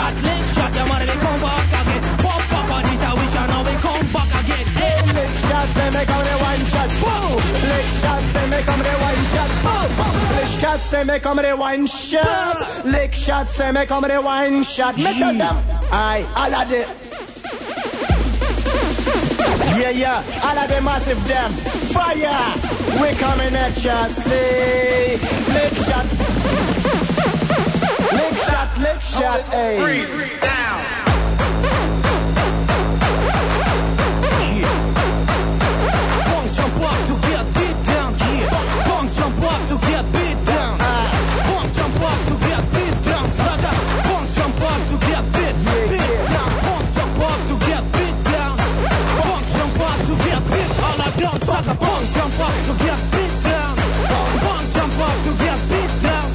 lick shot, yeah, man, we come back again. Pop back on this, I wish I know we come back again. Hey, lick shot, say me come the one shot, boom. Lick shot, say me come the one shot, boom. Lick shot, say me come the one shot. Lick shot, say me come the one shot. Me tell them, aye, all of the. Yeah, all of the massive them. Fire, we coming at shot, say. Lick shot. Lick shot, ayy. Breathe down. Jump up to get beat down, yeah. Punks jump up to get beat down. Punks jump up to get beat down, sucker. Punks jump up to get beat down. Punks jump up to get beat down. Punks jump up to get beat all down, sucker. Punks jump up to get beat down. Punks jump up to get beat down.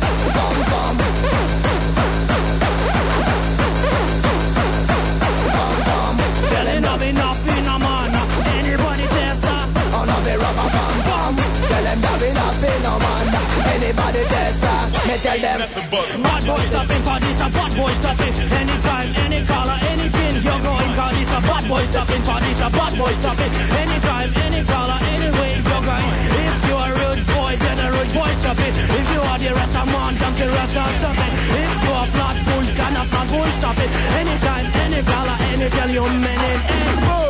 Telling enough in a man. Anybody test her? On a the rubber bam bam. Tell them that we not be no man. Anybody test her? Me tell them. Bad boy stopping, cause it's a bad boy stopping. Anytime, any color, any pin, you're going, cause it's a bad boy stopping, cause it's a bad boy stopping. Anytime, any color, any way, you're going. If you're a rude boy, then a rude boy stopping. If you are the rest of man, then the rest are stopping. If you are flat bull, can a flat bull stop it. Anytime, any color, any tell you men in any.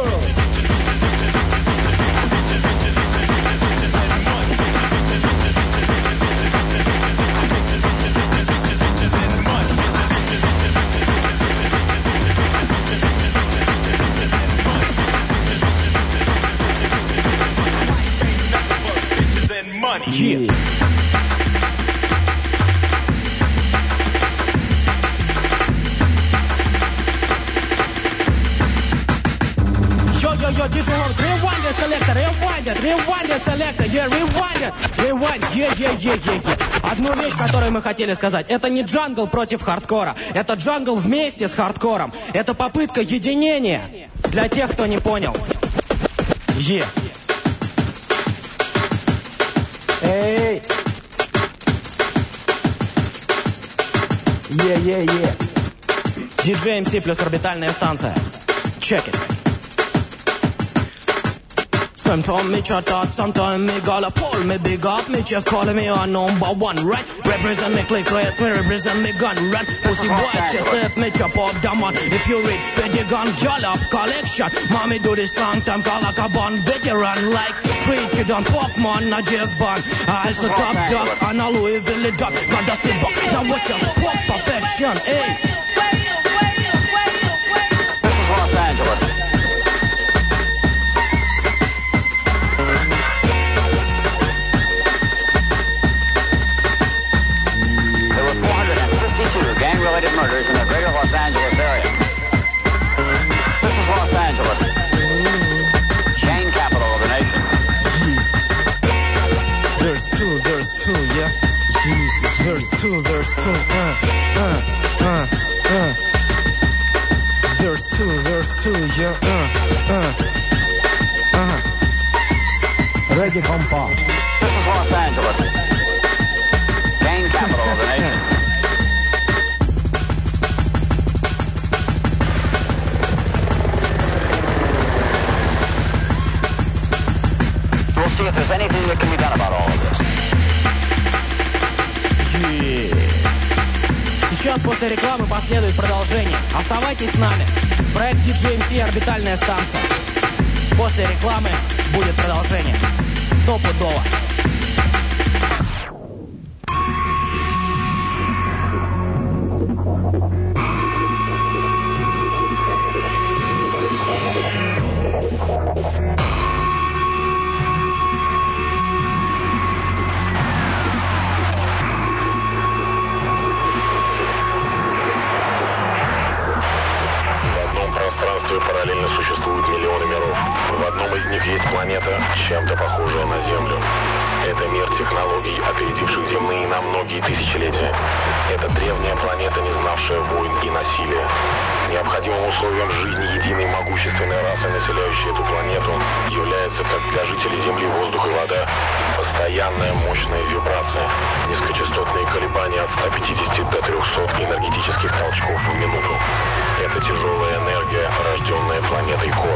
Yeah. Yo, DJ Long, rewind the selector, rewind the selector, yeah, rewind, yeah. Одну вещь, которую мы хотели сказать, это не джангл против хардкора, это джангл вместе с хардкором, это попытка единения для тех, кто не понял. Yeah. Эй! Yeah. DJ MC плюс орбитальная станция. Check it. Sometimes me chat out, sometimes me gala pull me big up, me just calling me on number one, right? Represent me click right, me represent me gun run. Pussy boy, yourself, me chop up the man. If you reach for the gun, girl up collection. Mommy do this long time, call like a bun veteran, like street you don't pop man, not just bun. I also top dog, and a Louisville dog. Got the sit back, now what your pop perfection, hey. This is Los Angeles. Gang-related murders in the greater Los Angeles area. This is Los Angeles, chain capital of the nation. There's two, yeah. There's two. There's two, yeah. Ready, compa. This is Los Angeles, gang capital of the nation. We'll see if there's anything that can be done about all of this. Сейчас после рекламы последует продолжение. Оставайтесь с нами. Проект DJ MC «Орбитальная станция». После рекламы будет продолжение. Стопудово. Параллельно существуют миллионы миров. В одном из них них есть планета, чем-то похожая на Землю. Это мир технологий, опередивших земные на многие тысячелетия. Это древняя планета, не знавшая войн и насилия. Необходимым условием жизни единой могущественной расы, населяющей эту планету, является, как для жителей Земли, воздух и вода, постоянная мощная вибрация, низкочастотные колебания от 150 до 300 энергетических толчков в минуту. Это тяжелая энергия, рожденная планетой Кор.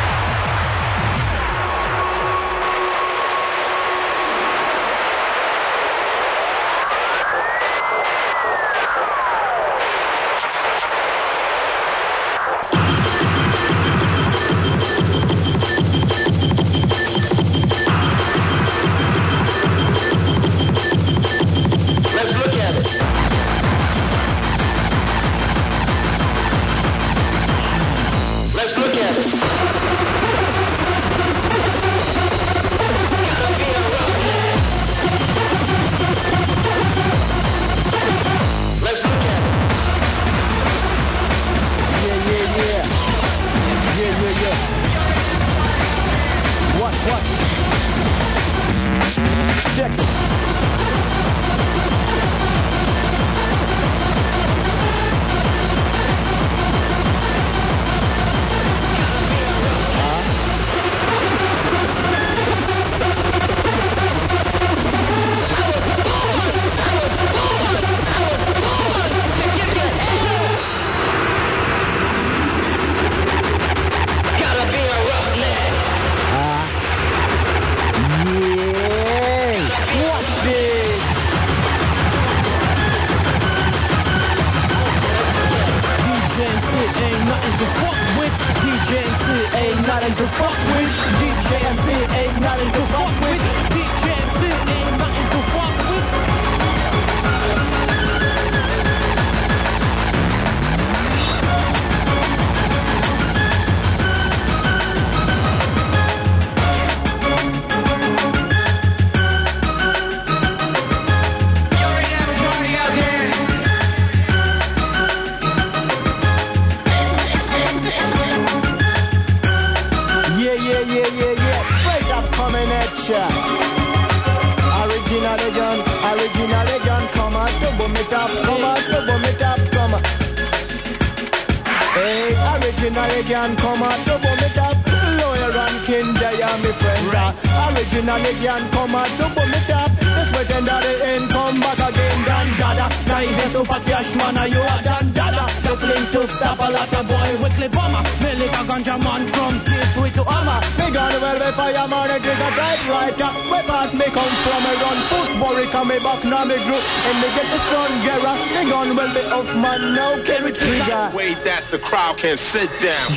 The crowd can sit down.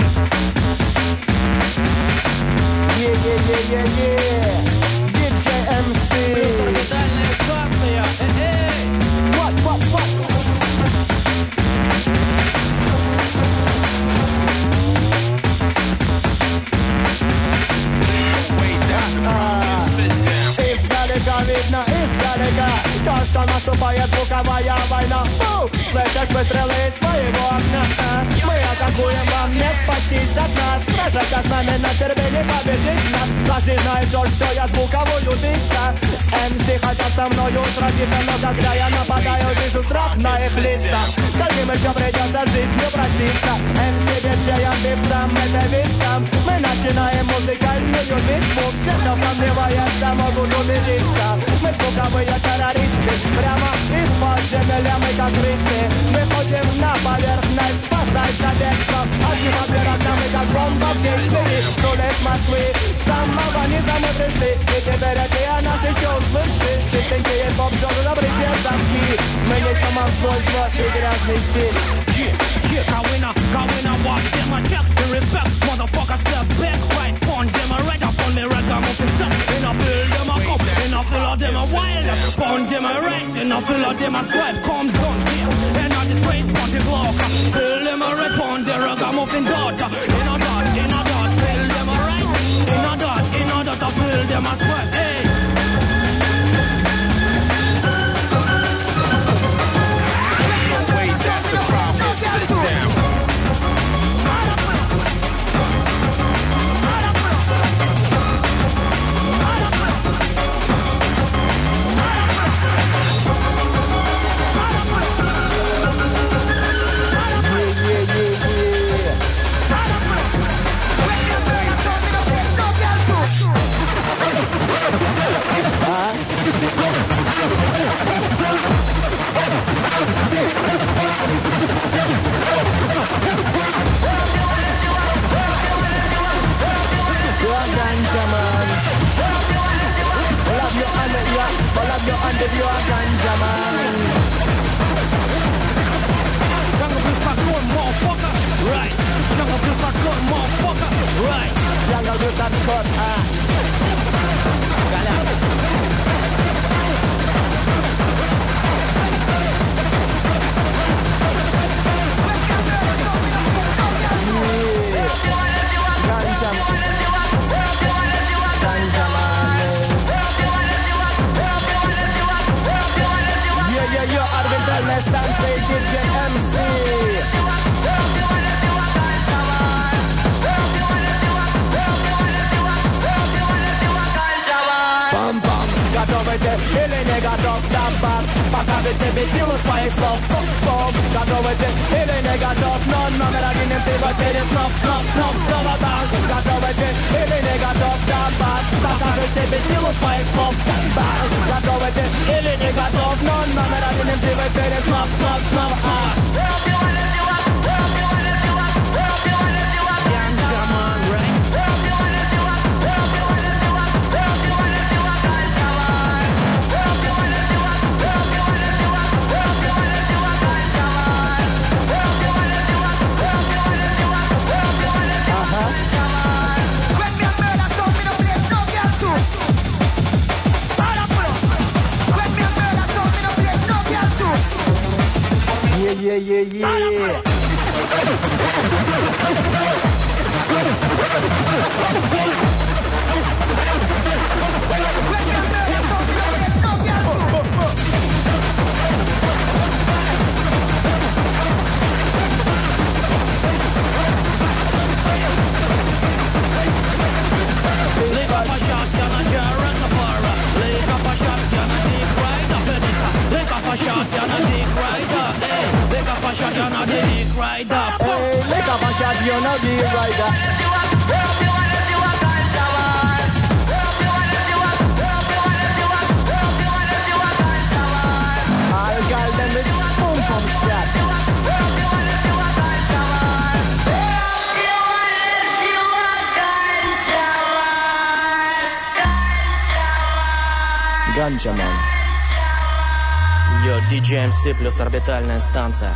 Yeah. DJ MC. What? Видно издалека, то, что наступает звуковая война. Слышишь выстрелы из своего окна. Мы атакуем, вам не спастись от нас. Сражайся с нами на терпении, победить нас. Каждый знает то, что я звуковую дикса. МС хотят со мною сразиться, но когда я нападаю, вижу страх на их лица. Каким еще придется жизнью проститься. МС диджеям, певцам, это вицам. Мы начинаем музыкальную битву. Все, кто сомневается, могут убедиться. Мы звуковые террористы, прямо из подземелья мы как крысы. Мы ходим на поверхность, спасать за бегство. Одним оператом мы как бомба в Киеве. С улиц Москвы, с самого низа мы пришли. И теперь ты о нас еще услышишь. Чистенькие поп-джоры, добрые замки. Мы не самосвой, зло и грязный стиль. Going walk them a check the respect. Motherfuckers step back, right on them a right up on me ragamuffin step. And I feel them a come, and I feel all them a wild. On them a right, and I feel all them a swipe. Come down here, and I just straight on the clock. Feel them a right on the ragamuffin daughter. In a dot, feel them a right. In a dot, I feel them a swipe. Hey. ganja man. Love you under your, love you under your ganja man. Jungle Blue start going, motherfucker. Right. Jungle Blue start going, motherfucker. Right. Jungle Blue start going, Yo, Arvind, let's dance, say DJ MC. Пам-пам, готовите или не готов добавь? Покажите бесилу своих слов. Бом, готовите или не готов? Но номер один MC в эфире снов, снова бам. Готовите или не готов добавь? Покажите бесилу своих слов. Бам, готовите или не готов? Но номер один MC в эфире снов, Yeah. Lick up a shot, you're not your reservoir. Lick up a shot, you're not deep right up. Lick up a shot, you're not deep right up. Lick up a shot, you're not deep right up. Hey, lick up a shot, you're not deep right up. I'll guide them with boom shot. Ganja man. Yo, DJ MC плюс орбитальная станция.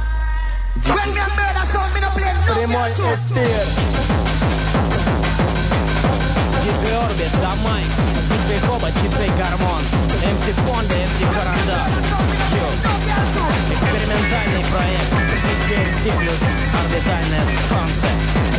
Прямой эфир. DJ Orbit, Дамайк, DJ Хобот, DJ Гармон, MC Фонда, MC Карандаш. Yo, экспериментальный проект. DJ MC плюс орбитальная станция.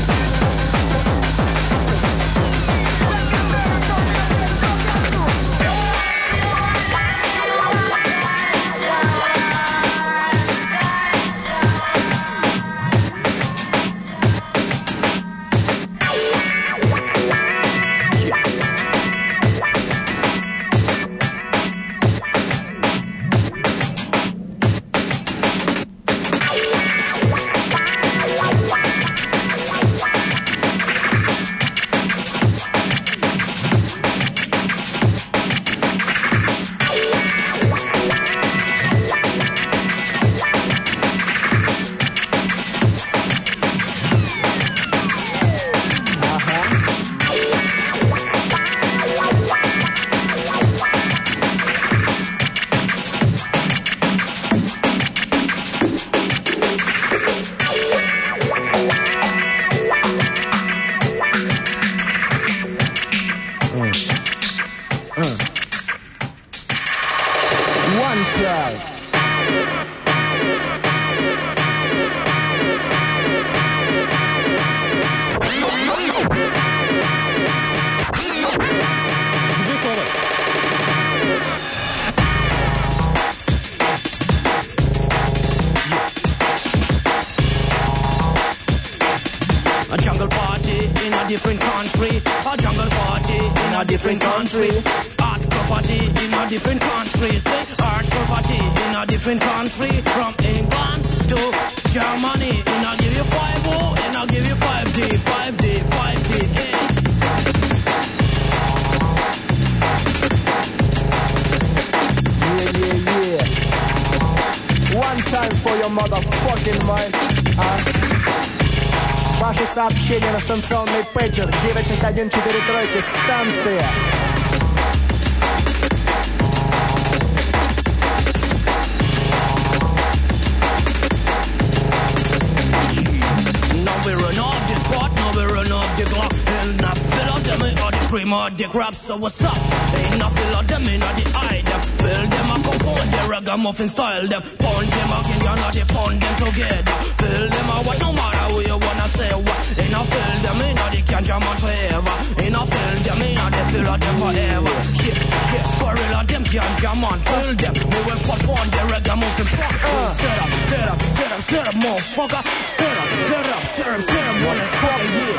A jungle party in a different country. A jungle party in a different country. Hardcore party in a different country. Say hardcore party in a different country. From England to Germany. And I'll give you 5-0 and I'll give you 5D, 5D, 5D. Yeah. one time for your motherfucking mind. Ваши сообщения на станционный пейджер 96143 станция. Now we run off the spot, now we run off the clock. And I fill up them in all the cream or the crap. So what's up? Ain't no fill up them in all the eye. Them fill them up, compound the ragamuffin style. Them pound them again, you know they pound them together. Fill them up, what no matter who you wanna say what. Ain't no fill them in all the ganja man forever. Ain't no fill them in all the fill of them forever. Shit, for real of them ganja man. Fill them, we will pop on the ragamuffin pop. Set up, motherfucker. Set up, wanna fuck yeah.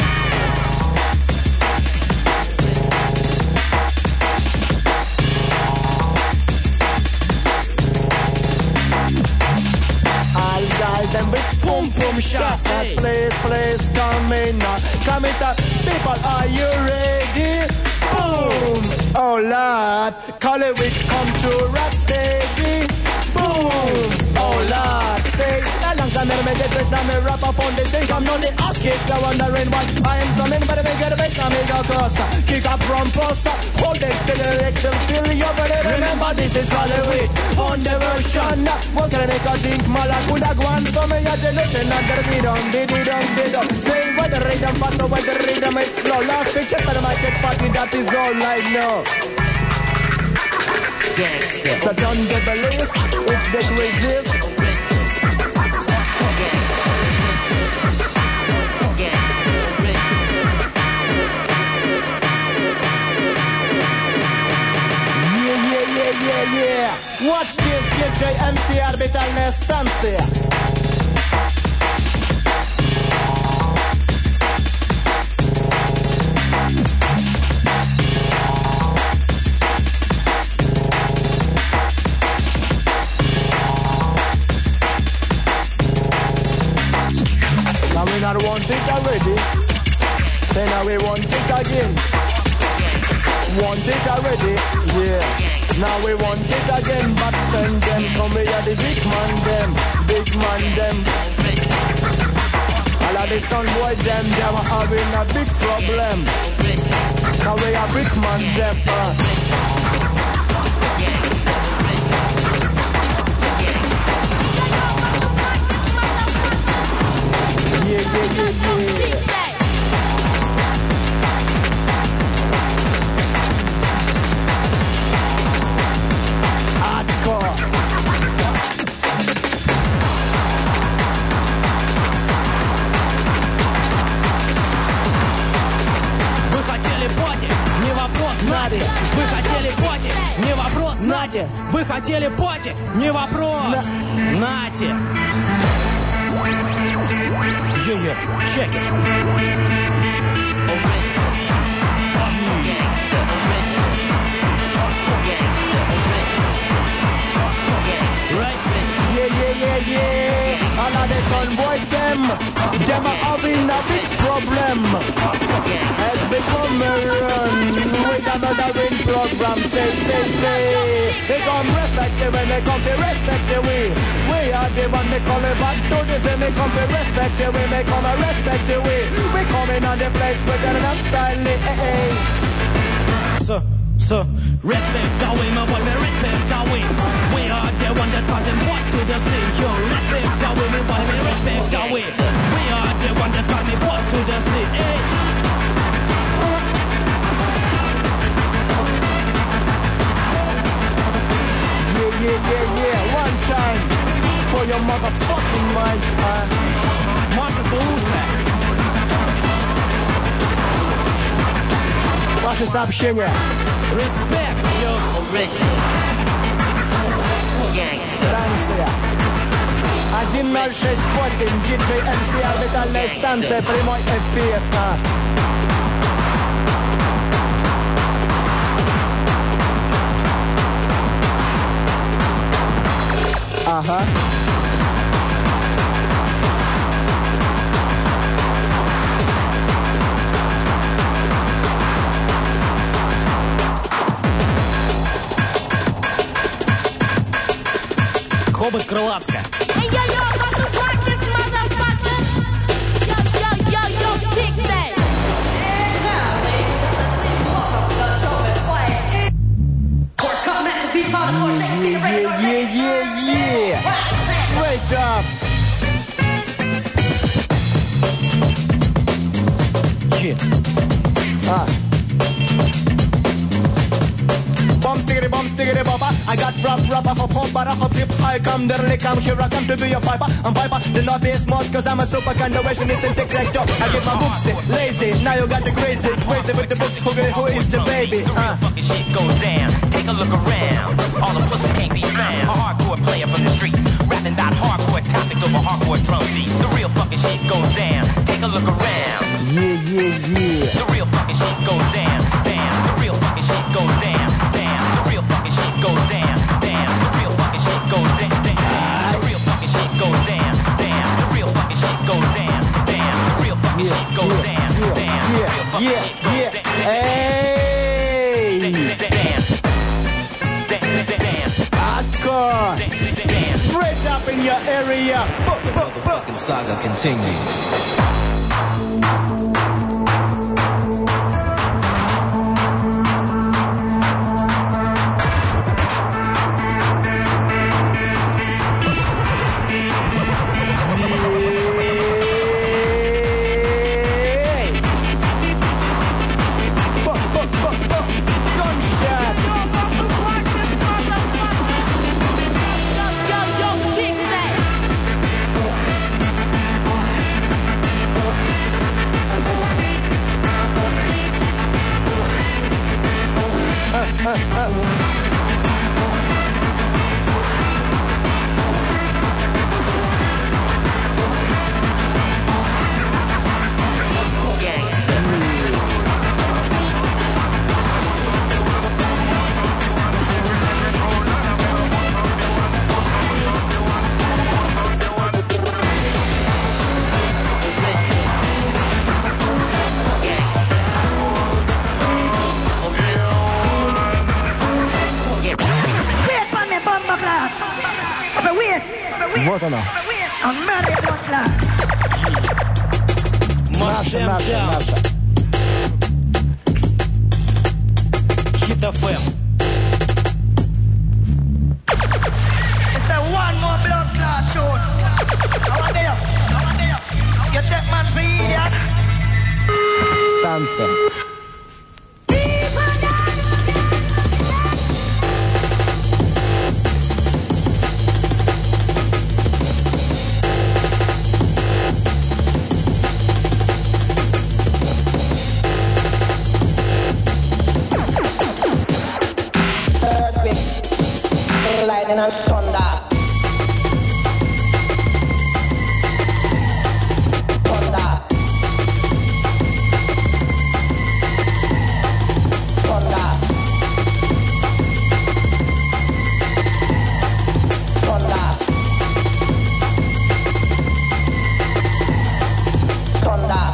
I'll guide them with boom boom shots. That place coming up. Coming up, people, are you ready? Boom! Oh Lord, call it which come to rock steady. Boom! Oh Lord, say that long time me get it, now me rap up on this thing. Come on the ass kick, they're wondering why I am so mean, but they get a best, now me go closer. Kick up from poster, hold it till the next and feel your body. Remember this is Hollywood, on the version. What can I make a think, Malakunda Guan, so me at the looking at the rhythm. Say what the rhythm fast, what the rhythm is slow. Laugh picture, but I might get party, that is all I know. So don't get the list if they resist. Yeah. Watch this, DJ MC Orbitalная станция. Now we not want it already. Say now we want it again. Want it already, yeah. Now we want it again, but send them. Come here, the big man them. All of the son boy them are having a big problem. Now we are big man them. Yeah. Нате, вы хотели поти, не вопрос. Нате. Junior, check it. Right? Yeah. All of the son boy them are having a big problem. Has become a run with another win program. Say. They come respect you when they come to respect you. We are the one they call it back to this and they come to respect you. We may come and respect you. We coming on the place with enough style. So, respect our way, my boy, respect our way. We are the one that got them what to the sea. Yo, respect our way, my boy, respect our way. We are the one that got me what to the sea. Hey. Yeah. One time for your motherfucking mind. Маша, ты лучшая. Ваши сообщения. Respect your original. Станция 1068, диджей MC Орбитальная станция, прямой эфир. Ага. Хобот Крылатска. it. Bum stickity bopper. I got rubber hop hop but I hop hip high come there lick I'm here I come to be a piper. I'm piper the not be smart cause I'm a super conservationist and tick like top. I get my books lazy. Now you got the crazy with the books. Who is the baby? The real fucking shit goes down. Take a look around. All the pussy can't be found. A hardcore player from the streets, rapping about hardcore topics over hardcore drum beats. The real fucking shit goes down. Take a look around. Yeah. The real fucking shit goes down. The real fucking shit goes down. The real fucking shit goes down. The real fucking shit goes down. The real fucking shit goes down. The real fucking shit goes down. The real fucking shit goes down. Yeah. Hey. Hardcore. Straight up in your area. The motherfucking saga continues. Вот оно. Наша. Hit FM. It's a one more blood clot shoot. How are they? You take man for idiot. Станция. Lightning and thunder. Thunder. Thunder. Thunder. Thunder.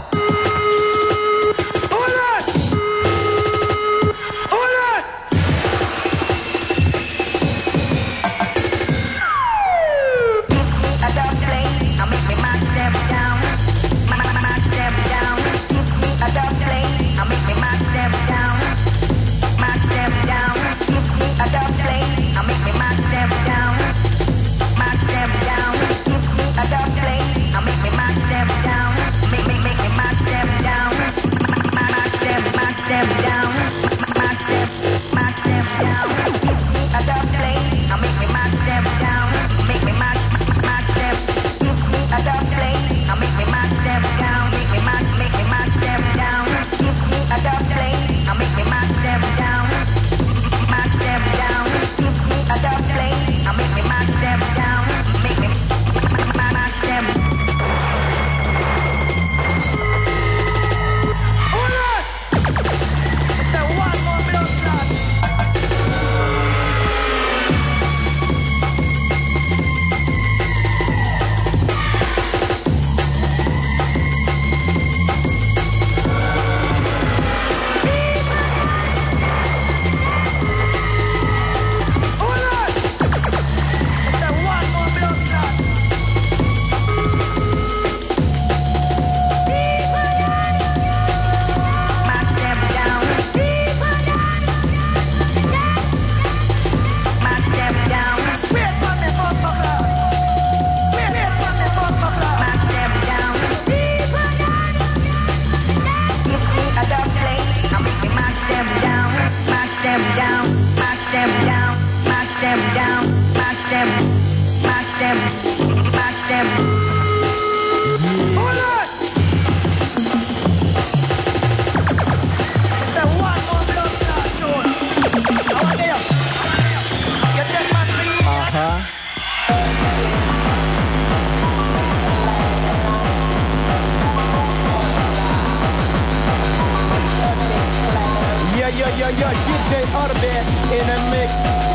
your DJ Orbit in a mix.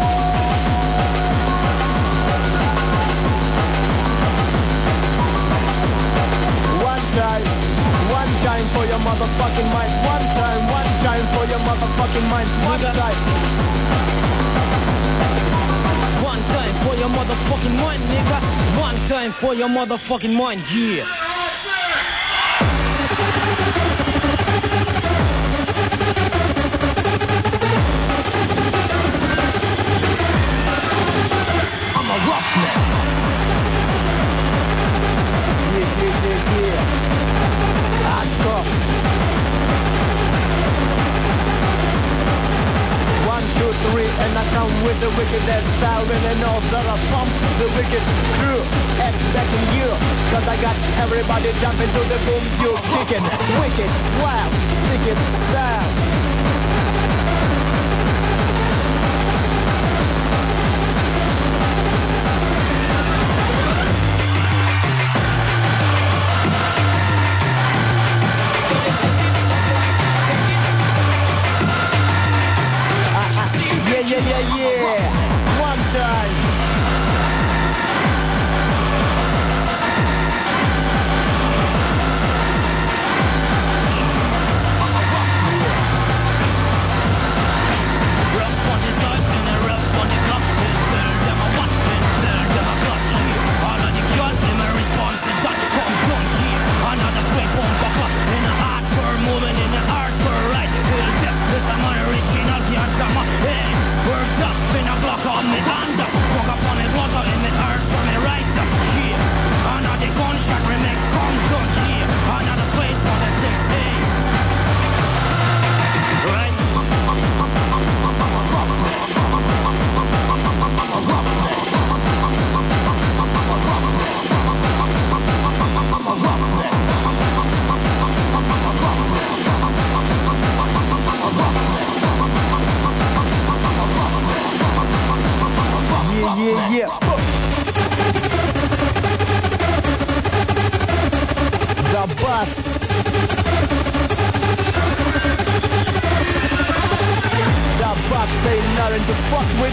One time for your motherfucking mind. One time for your motherfucking mind. One time. One time for your motherfucking mind, nigga. One time for your motherfucking mind, yeah. I'm a roughneck. Yeah. Hardcore. 1, 2, 3, and I come with the wickedest style. When I know that I pump the wicked crew. Expecting you, cause I got everybody jumping to the boom, you kicking. Wicked, wild, sticking style. Yeah. One time. Rough on the side and a rough on the clock. Tell them I want and tell them I got here. All of the girl, them a response and that come down here. Another straight bomb clock in a hardcore movement in a hardcore ride. Little death, this I'm an original can't drama. Hey. Worked up in a block on me hand up. Walk up on the water in the earth for me right up here. Another gunshot remix come down here. Another straight on the 6A. Right? Yeah. The butts. The butts ain't nothing to fuck with.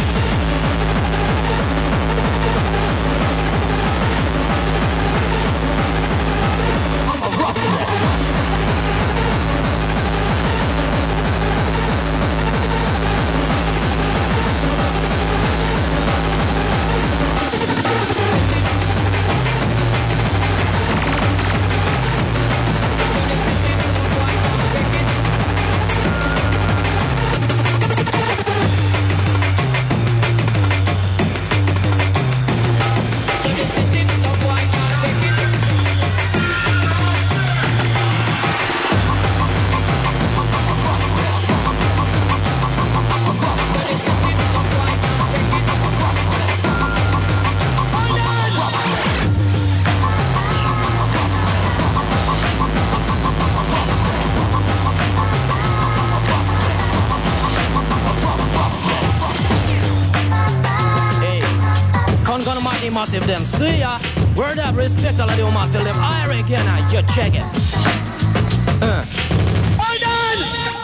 I'm a roughneck. Massive them, see ya. Word up, respect all of the massive them. I reckon you check it. Hold on!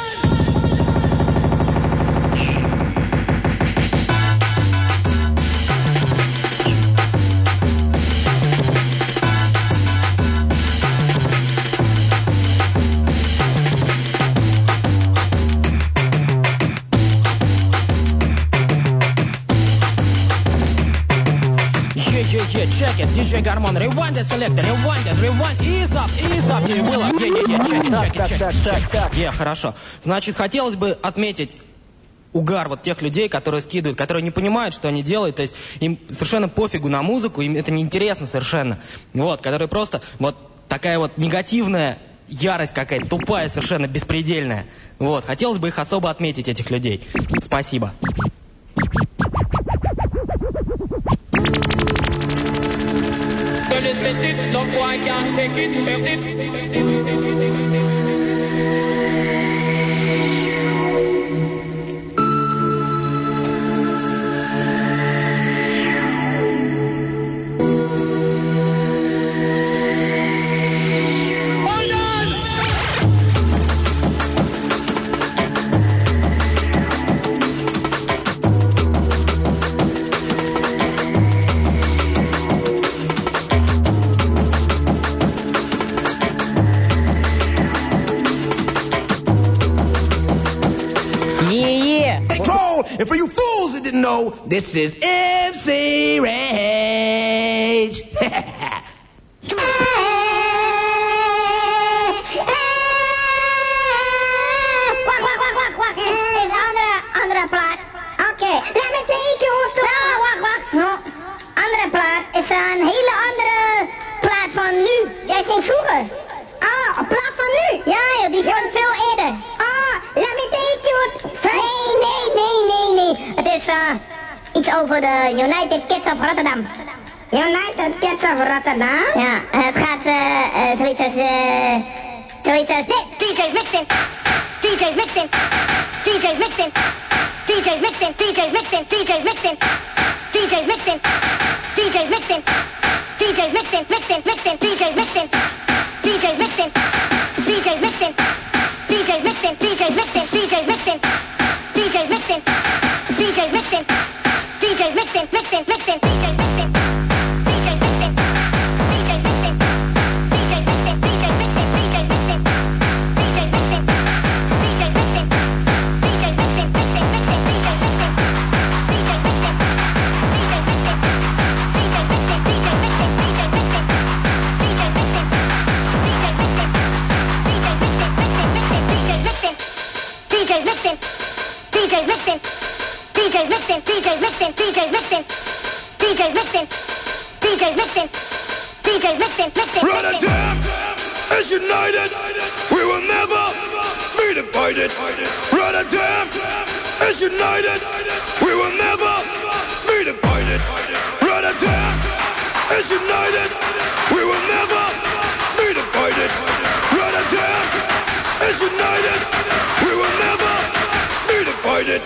Yeah, check it. DJ Гармон, rewind it, selector, rewind it, rewind, ease up, yeah, было, check. Yeah, хорошо. Значит, хотелось бы отметить угар вот тех людей, которые скидывают, которые не понимают, что они делают, то есть им совершенно пофигу на музыку, им это неинтересно совершенно, вот, которые просто, вот, такая вот негативная ярость какая-то, тупая, совершенно беспредельная, вот, хотелось бы их особо отметить, этих людей. Спасибо. And for you fools that didn't know, this is MC Rage. Wacht. Dit is een andere plaat. Oké, let me take you to... Nou, wacht. No. Andere plaat is een hele andere plaat van nu. Jij zingt vroeger. Oh, een plaat van nu? Ja, joh, die van veel eerder. Oh, let me take you... Nee. Het is iets over de United Kids of Rotterdam. United Kids of Rotterdam? Ja, het gaat zoiets als dit. DJ's mixing. DJ's mixing. DJ's mixing. DJ's mixing. DJ's mixing. DJ's mixing. DJ's mixing. DJ's mixing. DJ's mixing. Mixing. DJ's mixing. DJ's mixing. DJ's mixing. DJ's mixing. DJ's mixing. DJ's mixing. DJ's mixing. DJ's mixing. DJ's mixing. Mixing. DJ's mixing. Rotterdam is united. We will never be divided. Rotterdam is united. We will never be divided. Rotterdam is united. We will never be divided. Rotterdam is united. We will never be divided.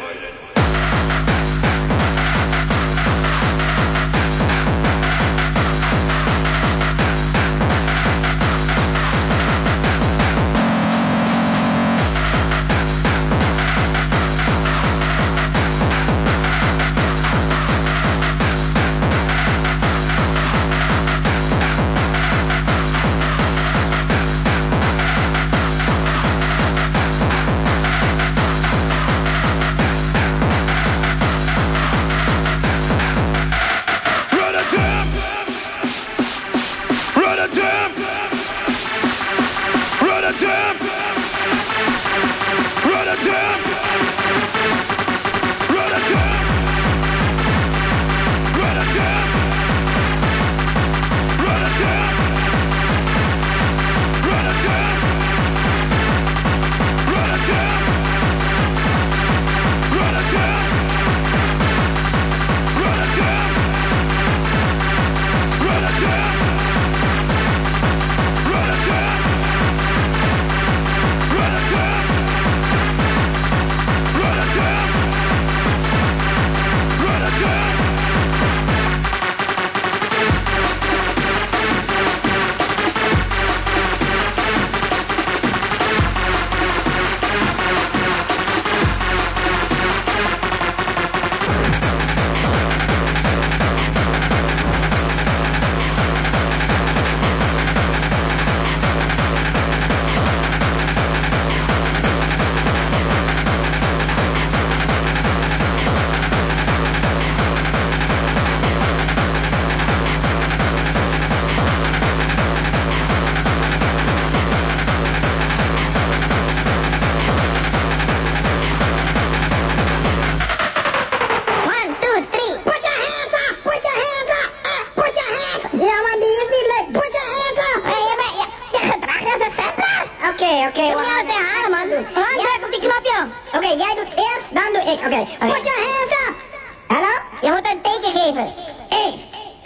Oké, we gaan het haren, man. Druk op die knopje. Oké, jij doet eerst, dan doe ik. Oké. Put your hands up. Hallo? Je moet een teken geven. 1,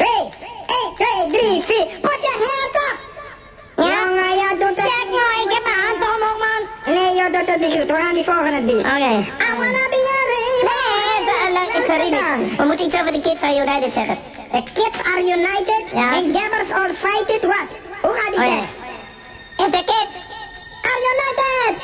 2, 3, 4. Put your hands up. Ja? Jongen, ja, doet het. Check, joh, ik heb mijn hand omhoog, man. Nee, joh, doet het niet goed. We gaan die volgende doen. Oké. I wanna be a rainbow. Nee, ik zeg niet. We moeten iets over de Kids Are United zeggen. The Kids Are United? Ja. And gabbers all fight it, what? Hoe gaat die tekst? If the kids are united!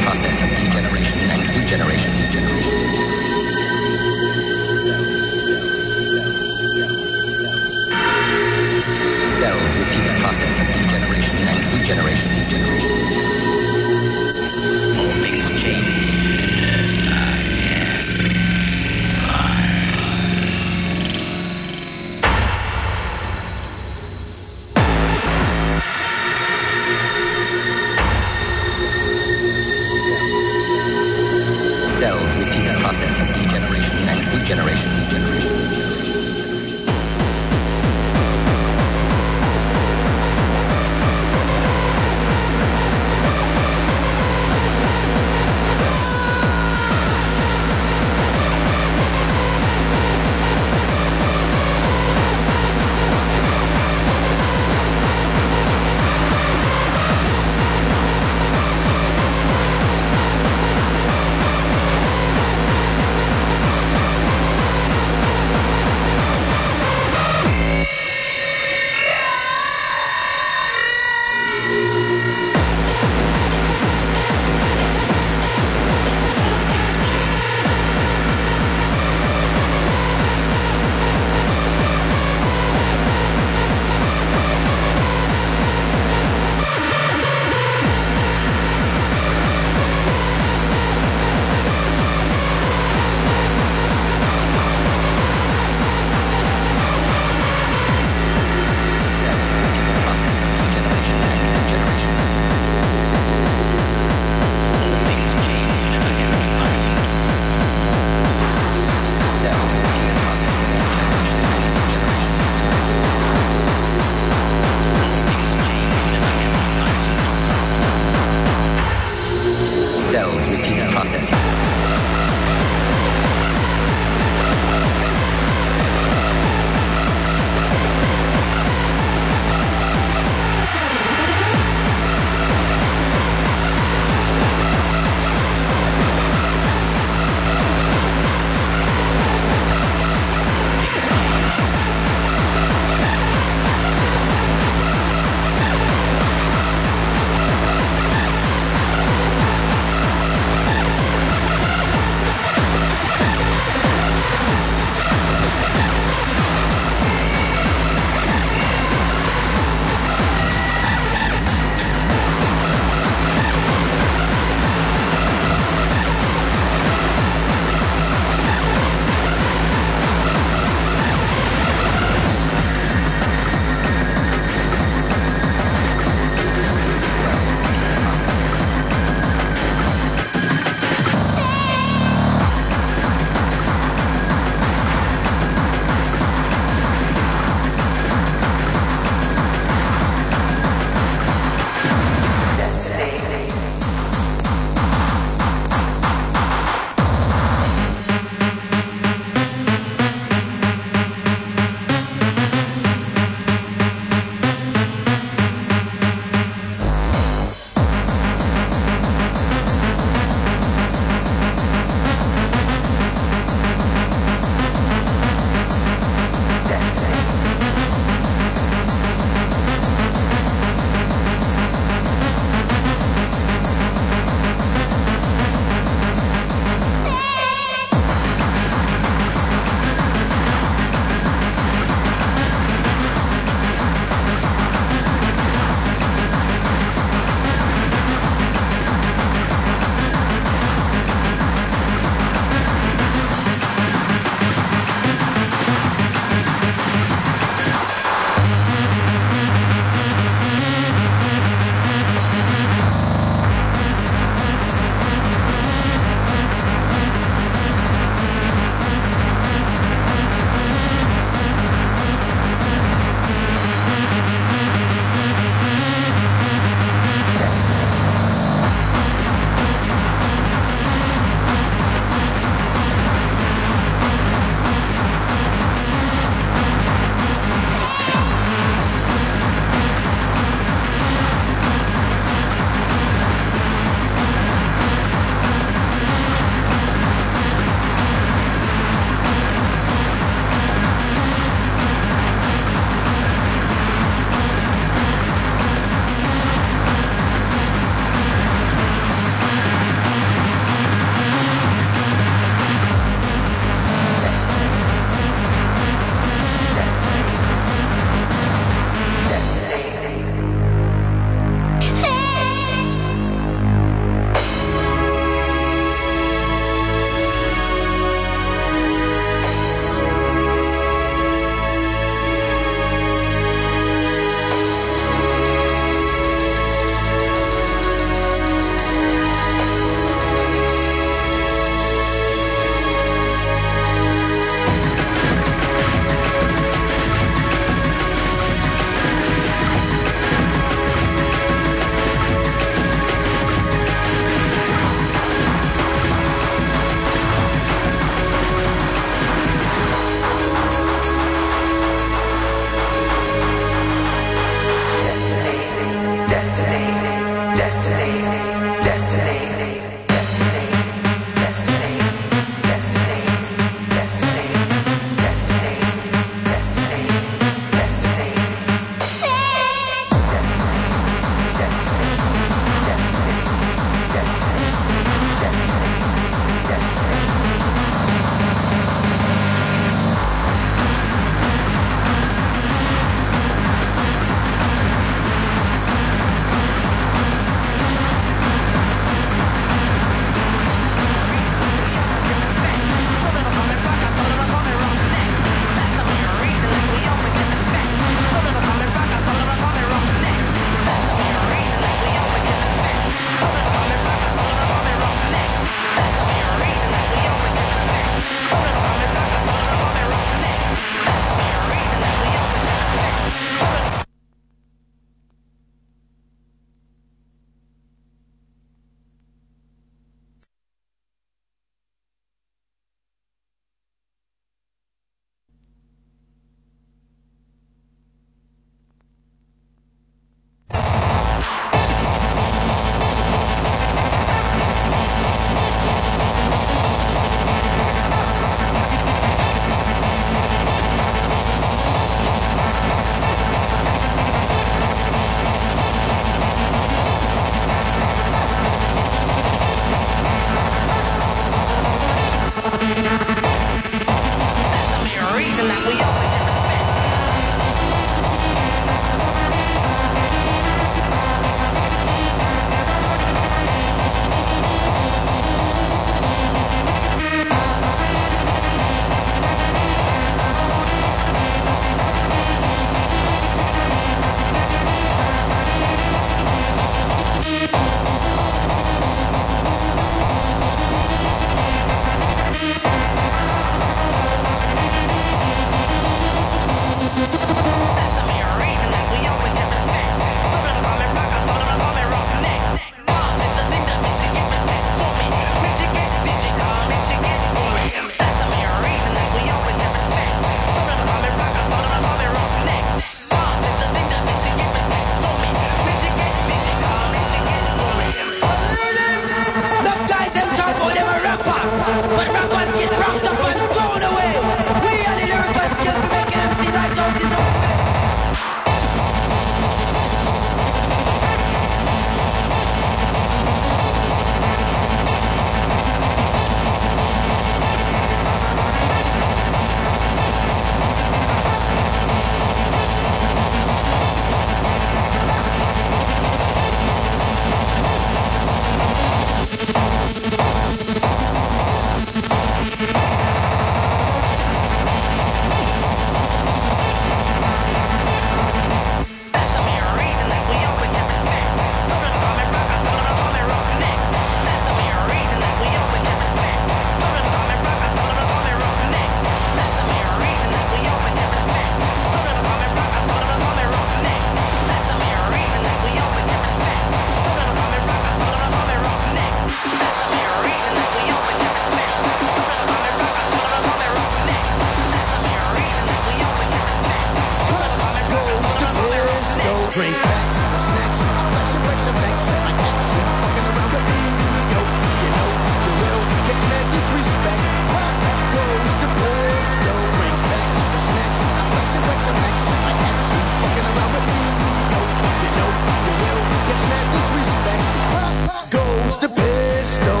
Drink backs, snacks, I flex and break some necks. I catch you fucking around with me, yo. You know you will get mad disrespect. Goes the pistol. Drink backs, snacks, I flex and break some necks. I catch you fucking around with me, yo. You know you will get mad disrespect. Goes the pistol.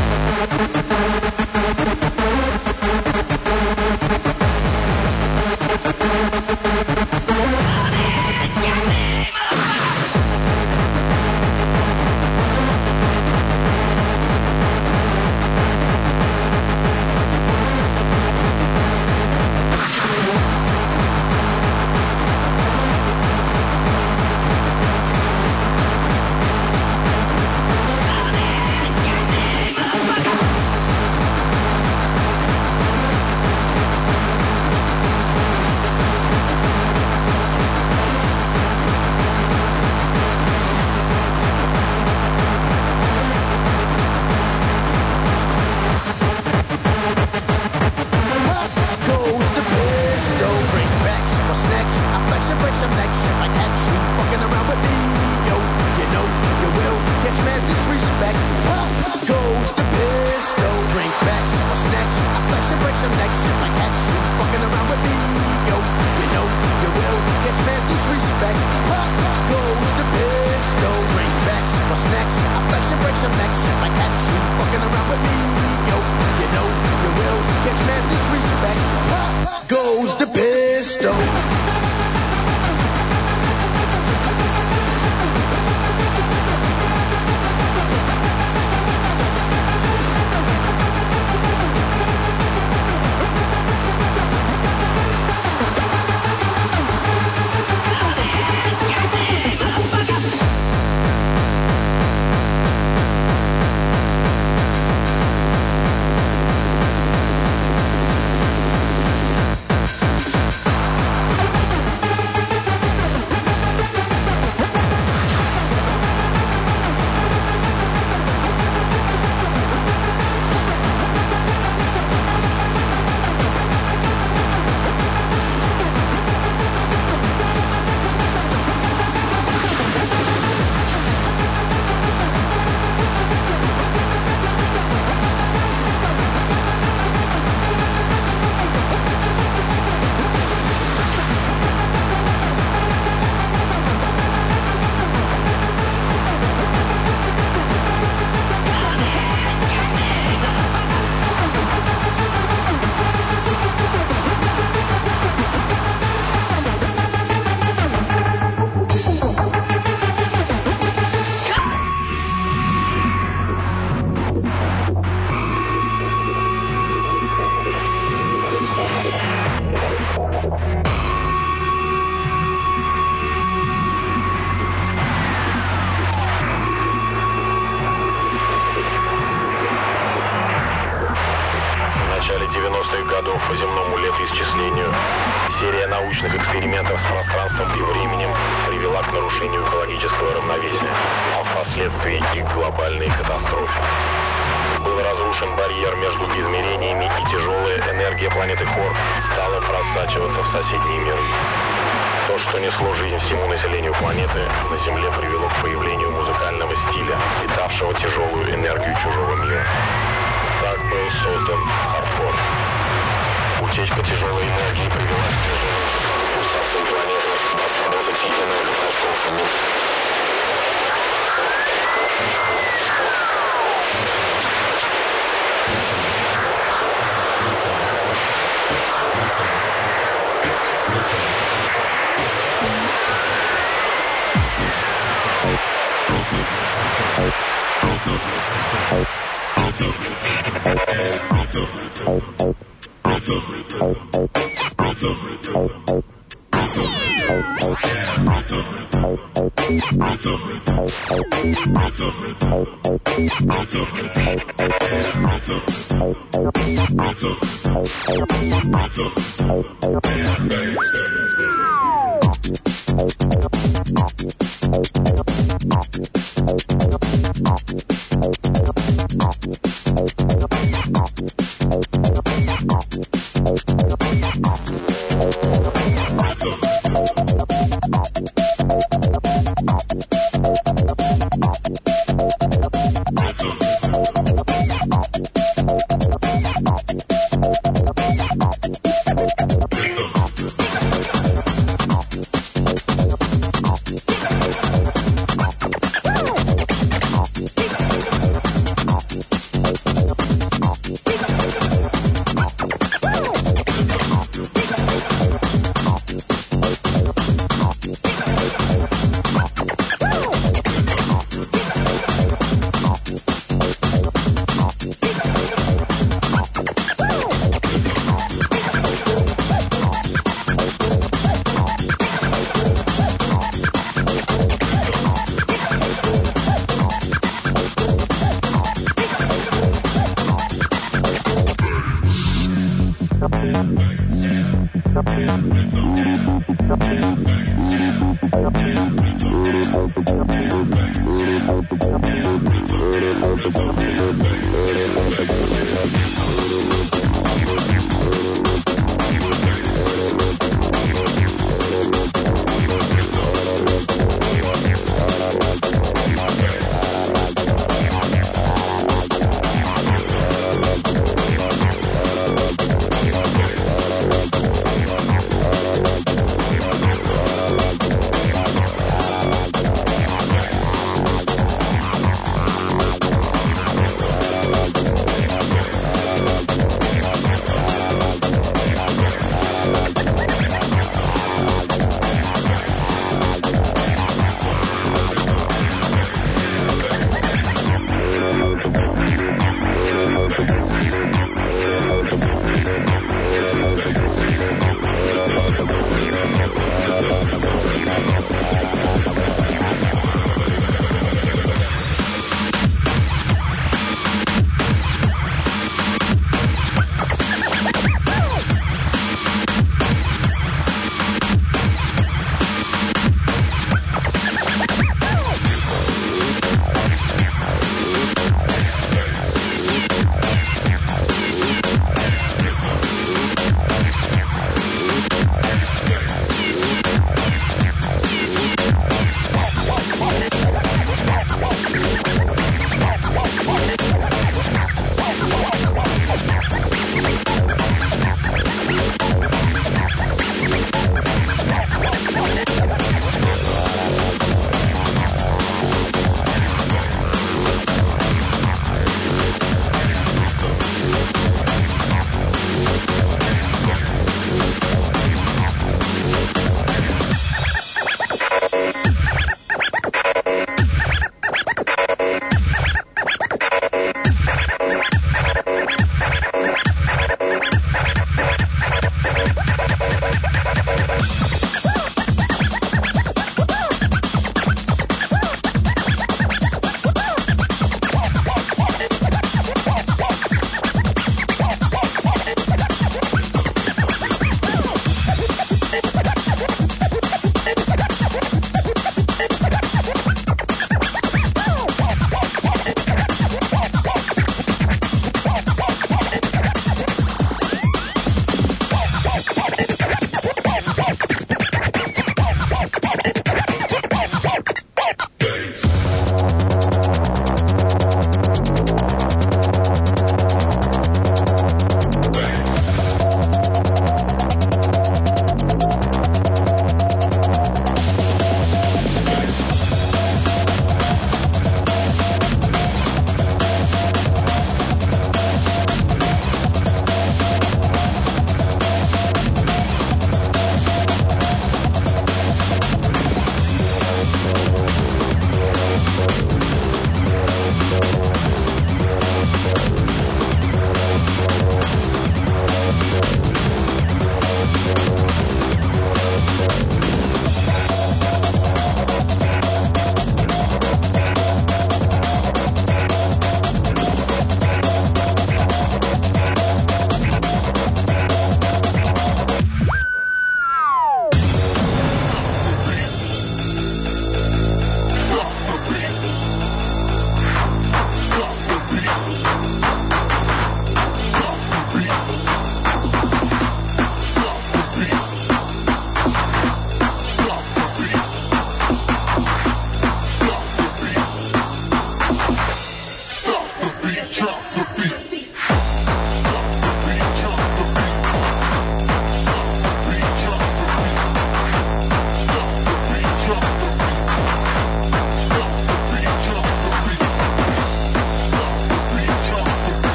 По земному летоисчислению серия научных экспериментов с пространством и временем привела к нарушению экологического равновесия, а впоследствии и к глобальной катастрофе. Был разрушен барьер между измерениями, и тяжелая энергия планеты Хор стала просачиваться в соседние миры. То, что несло жизнь всему населению планеты, на Земле привело к появлению музыкального стиля, питавшего тяжелую энергию чужого мира. Так был создан хардкор. Утечка тяжелой энергии привела к снижению частоты пульсации планеты до 120 энергофлажков в минуту.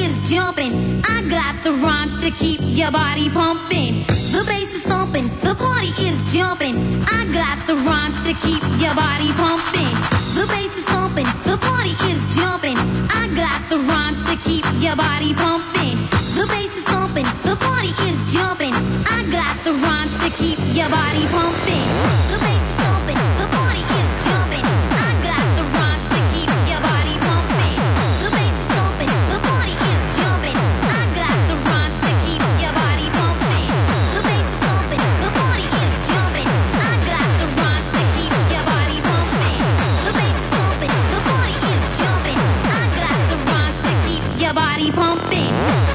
is jumping. I got the rhymes to keep your body pumping. The bass is thumping, the party is jumping. I got the rhymes to keep your body pumping. The bass is thumping, the party is jumping. I got the rhymes to keep your body pumping. The bass is thumping, the party is jumping. I got the rhymes to keep your body pumping. The bass is thumping, the party is jumping. I got the rhymes to keep your body pumping. The bass is thumping, the party is jumping. I got the rhymes to keep your body pumping. The bass is thumping, the party is jumping. I got the rhymes to keep your body pumping. The bass is thumping, the party is jumping. I got the rhymes to keep your body pumping.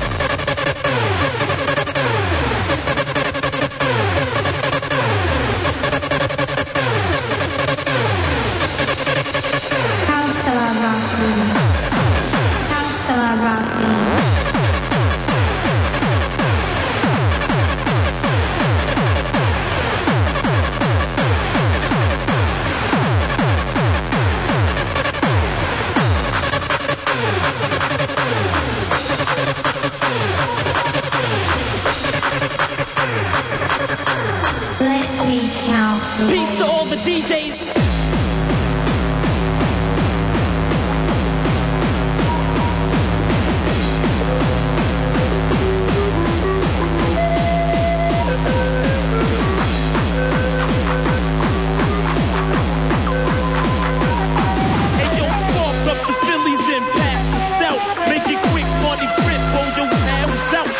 Peace to all the DJs. Hey, yo, spark up the Phillies and pass the stout. Make it quick, money grip, roll your ass out.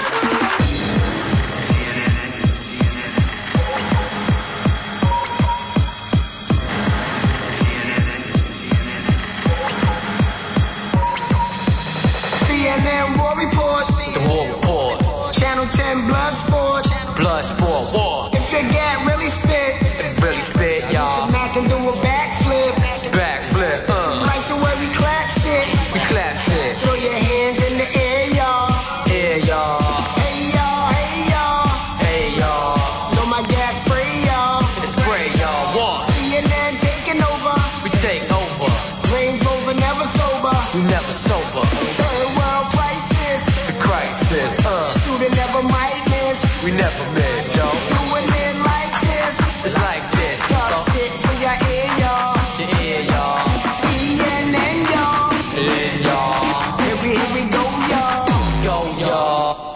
CNN War Report. The War Report. Channel 10 Blood Sport. Blood Sport War. If you get really spit, Really spit, y'all. Mac can do a backflip. Backflip, Like the way we clap shit. We clap shit. Throw your hands in the air, y'all. Yeah, y'all. Hey, y'all, hey, y'all. Hey, y'all. Know my gas spray, y'all. It's spray, y'all. One. CNN taking over. We take over. Range Rover never sober. We never sober. Third world crisis. The crisis, Shooter never might miss. We never miss, yo. Doing it like this. It's like this. Talk shit for your ear, y'all. Your ear, y'all. CNN, y'all. In, y'all. Here we go, y'all. Go, y'all.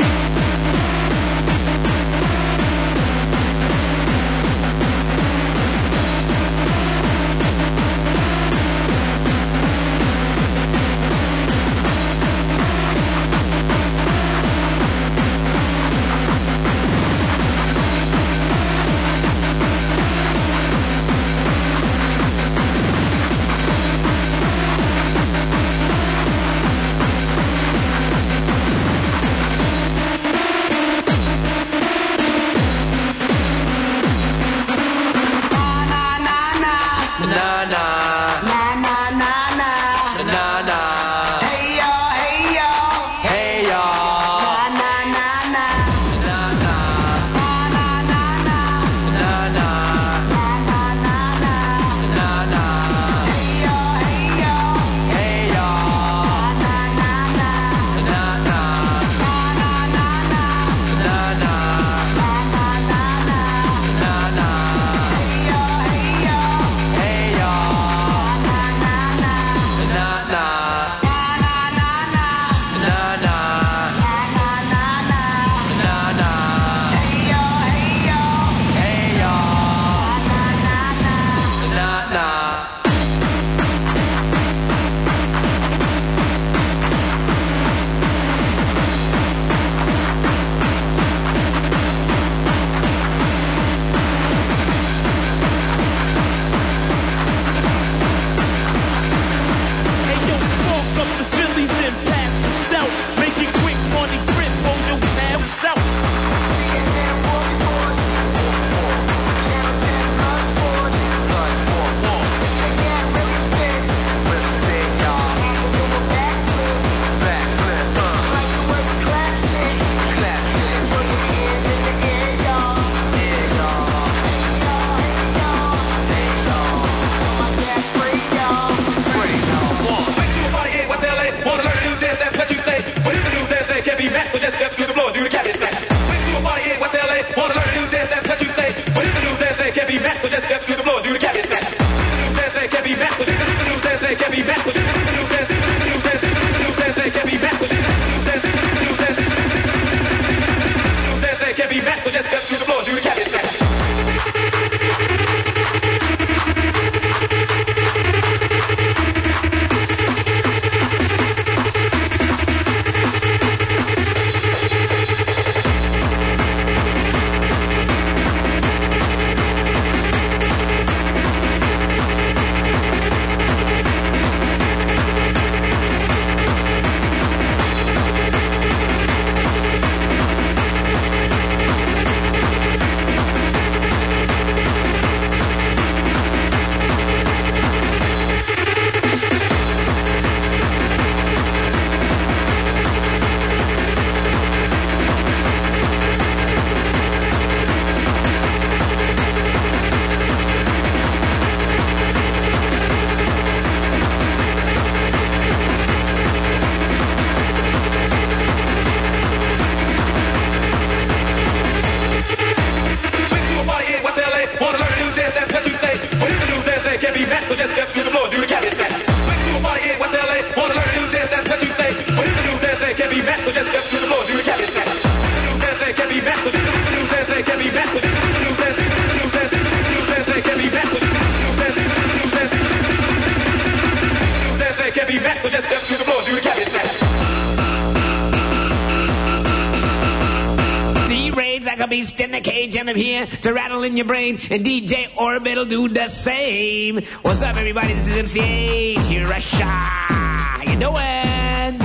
a beast in the cage, and I'm here to rattle in your brain, and DJ Orbit'll do the same. What's up, everybody? This is MCH, you're Russia. How you doing?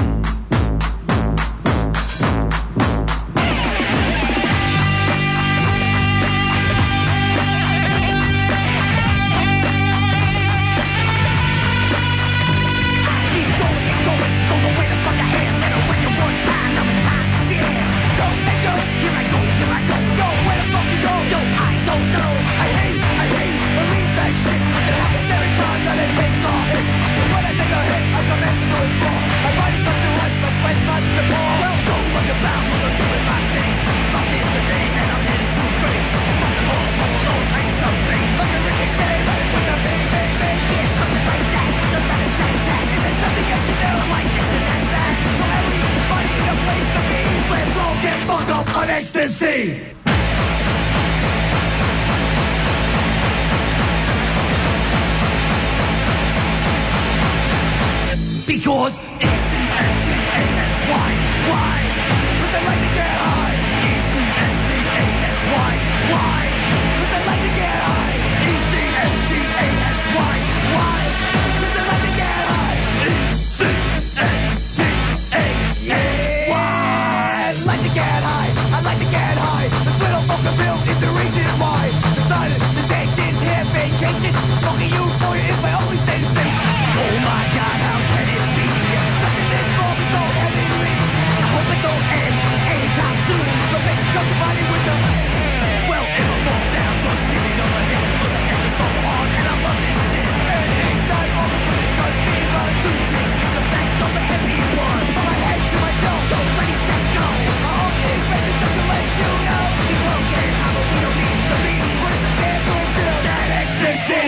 On ecstasy! Because E-C-S-C-A-S-Y, why? Cause they like to get high. E-C-S-C-A-S-Y, why? Cause they like to get high. E-C-S-C-A-S-Y, why? Cause they like to get high. E-C-S-C-A-S-Y, like to get high. I like to get high. The little fucking bill is the reason why. Decided to take this here vacation. Smoking you for you is my only sensation. Oh my God, how can it be? Something that's wrong so heavily. I hope it don't end anytime soon. But make somebody with the well, it'll fall down. Just give me another hit. Look, this is so hard and I love this shit. And it's not all the good, it's just me, but two teams. It's a fact of the heavy one. From my head to my toe, don't ready, set, go. My heart is ready just to let you know. You won't get it, but we don't need to leave. What is the dare to feel that ecstasy?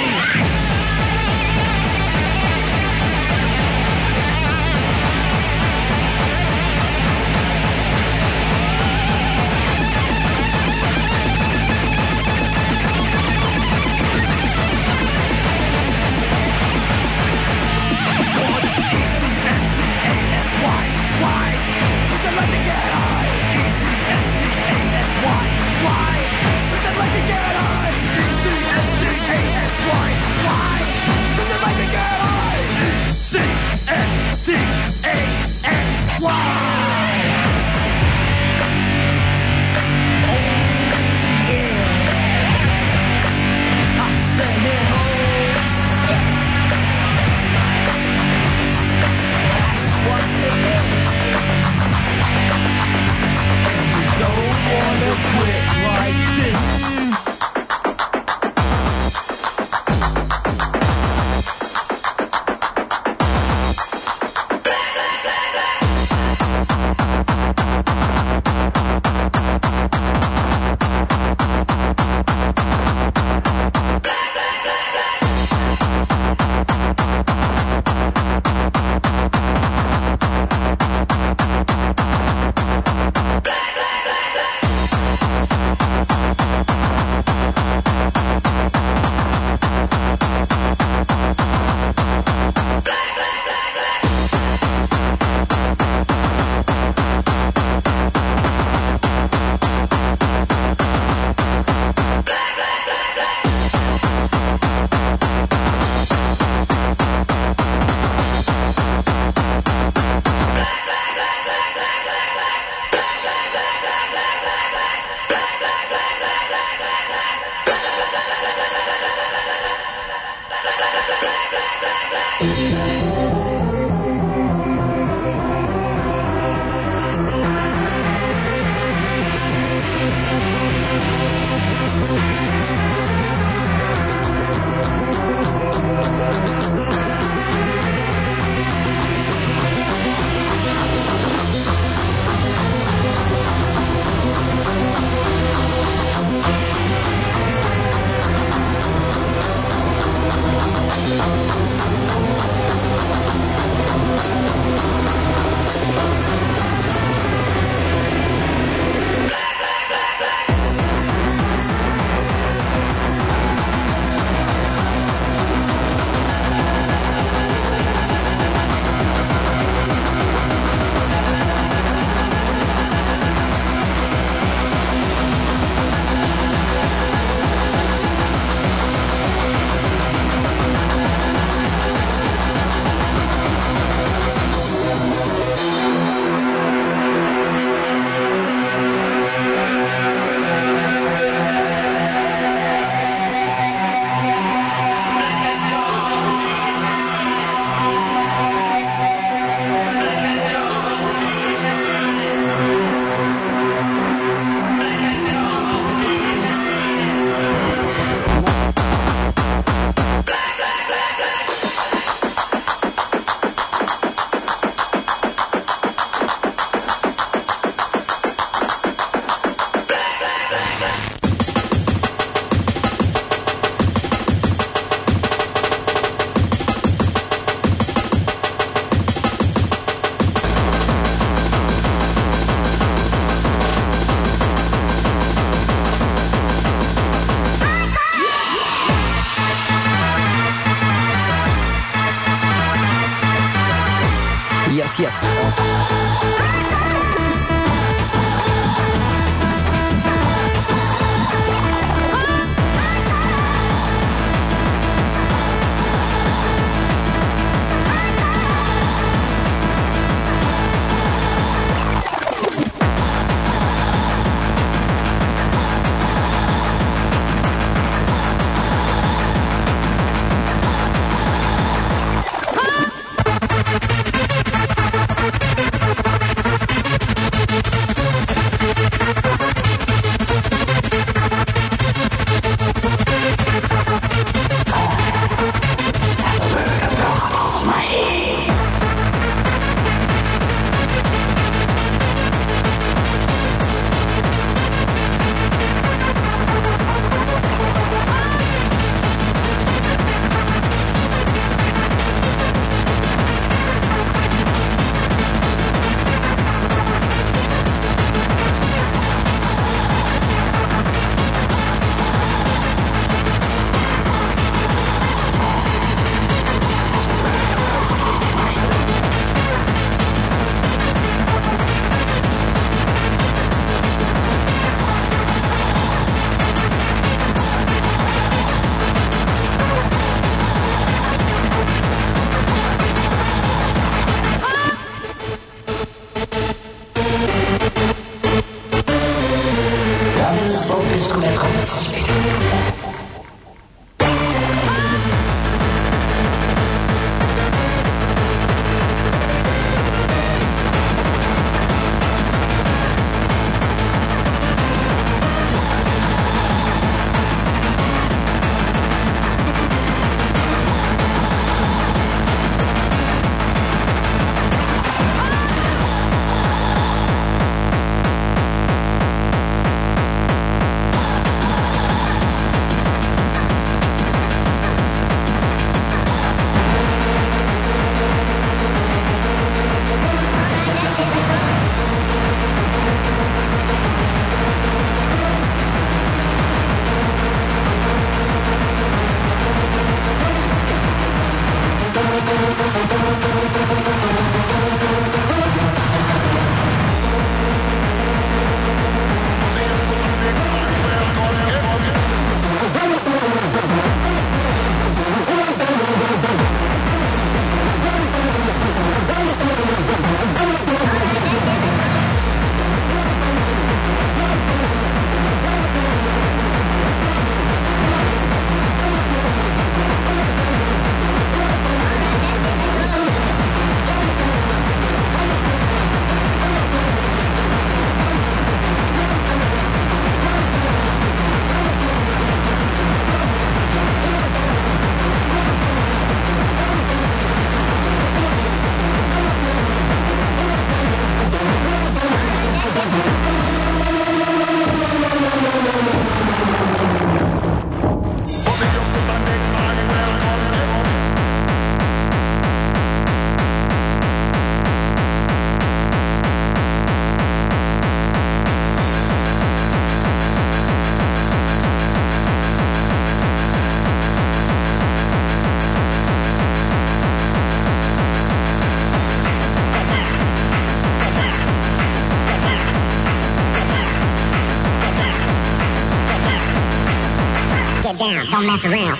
don't mess around.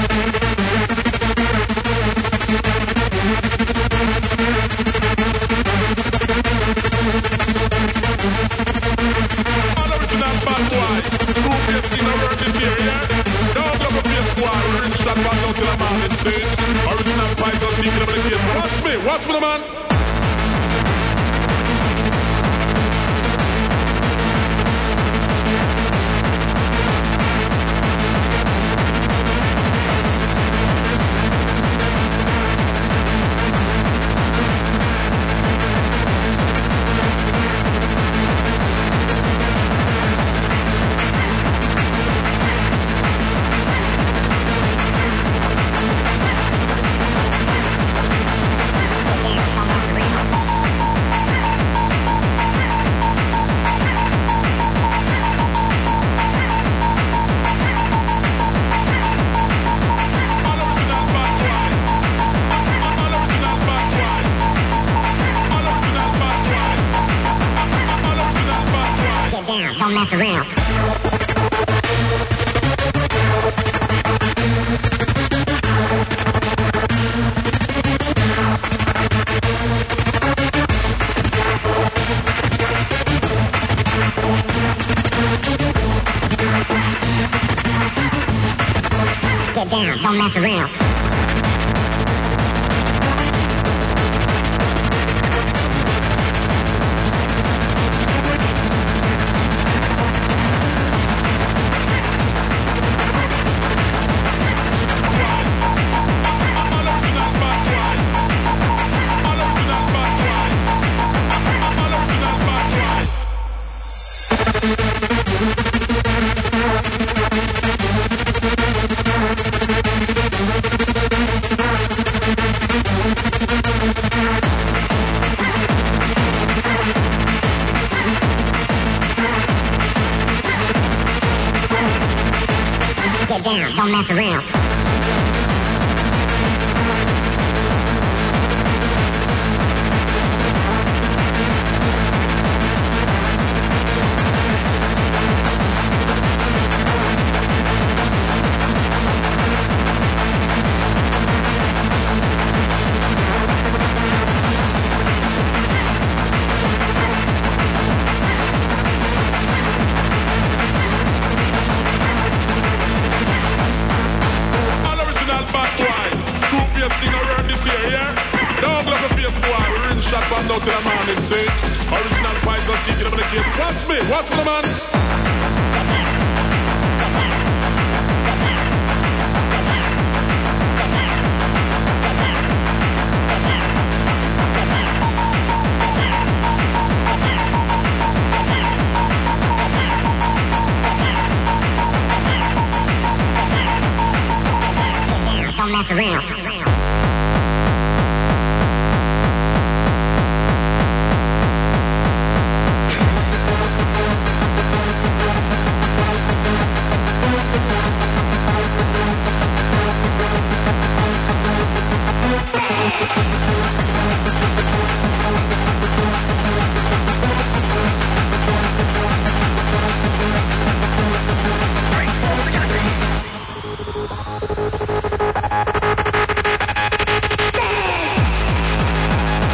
Original bad boy, screw face in around this area. Dog love a face boy, rich that bad out to the man in stage. Original Python speaking of the case. Watch me the man. Don't mess around. Get down, don't mess around. Get down, don't mess around. Thing around this area. Dog love a face boy, we ring shot band out to the man in stage. Original Python speaking of the case. Watch me the man. Don't mess around.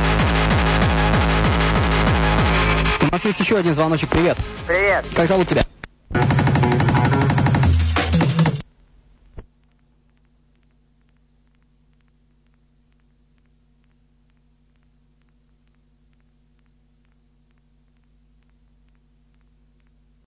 У нас есть еще один звоночек. Привет. Привет. Как зовут тебя?